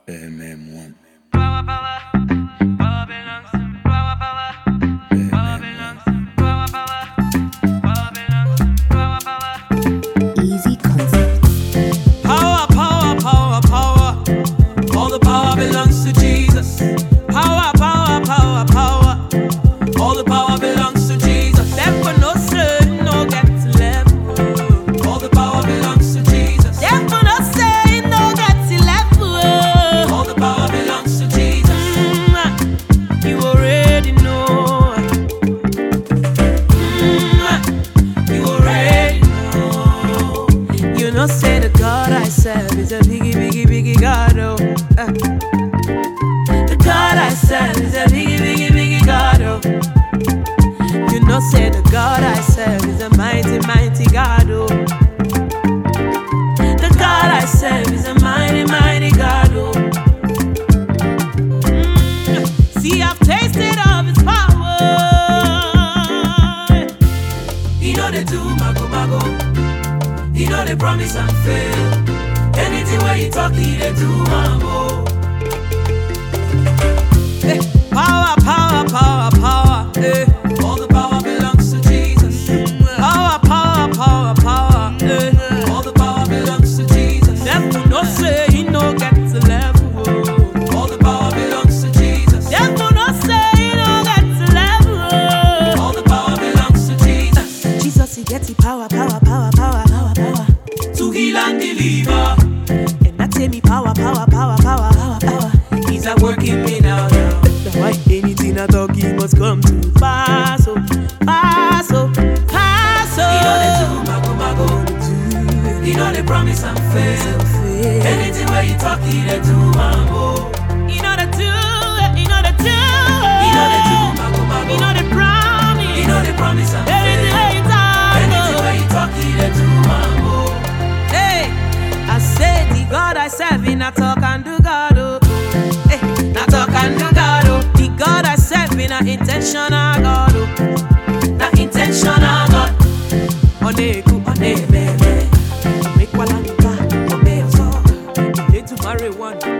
MM1. Power, power, power belongs to power, power, power belongs to power, power, power belongs to power, power. Easy concept. Power, power, power, power. All the power belongs to Jesus. Power, power, power, power. All the power belongs to Jesus. Therefore, no sin, no get to level. All the power belongs to Jesus. Therefore, no sin, no get to level. All the power belongs to Jesus. You already know. You already know. You know, say the God I serve is a biggie, biggie, biggie God. Oh. The God I serve is a biggie, biggie, biggie God. Oh. You know, say the God I serve is a mighty, mighty God. Oh. The God I serve is a mighty, mighty God. Oh. See, I've tasted of His power. He know they do mago mago. He know they promise and fail. Anything where He talk, He they do mambo. Hey, power, power, power, power. Hey. All the power belongs to Jesus. Power, power, power, power. Hey. All the power belongs to Jesus. Devil no say He no get to level. All the power belongs to Jesus. Devil no say He no get to level. All the power belongs to Jesus. Jesus He get the power, power, power, power, power, power. To heal and deliver. And that tell me power, power, power, power, power, power. He's a working me now. Why anything I talk, He must come to pass. Oh, pass, oh, pass. Oh. He know they do mago mago. He know they promise and fail. Anything where He talk, He they do mambo. He know they do. He know they do. He know they do mago mago. He know they promise. He know they promise and fail. Anything where He talk, anything where He talk, He they do mambo. Hey, I say the God I serve, in a talk and do God. Oh. Hey, na talk and do God. Oh. The God I serve, in a intentional God. Oh. Na intentional God. Oneku, one bebe. Make one and one, one. Need to marry one.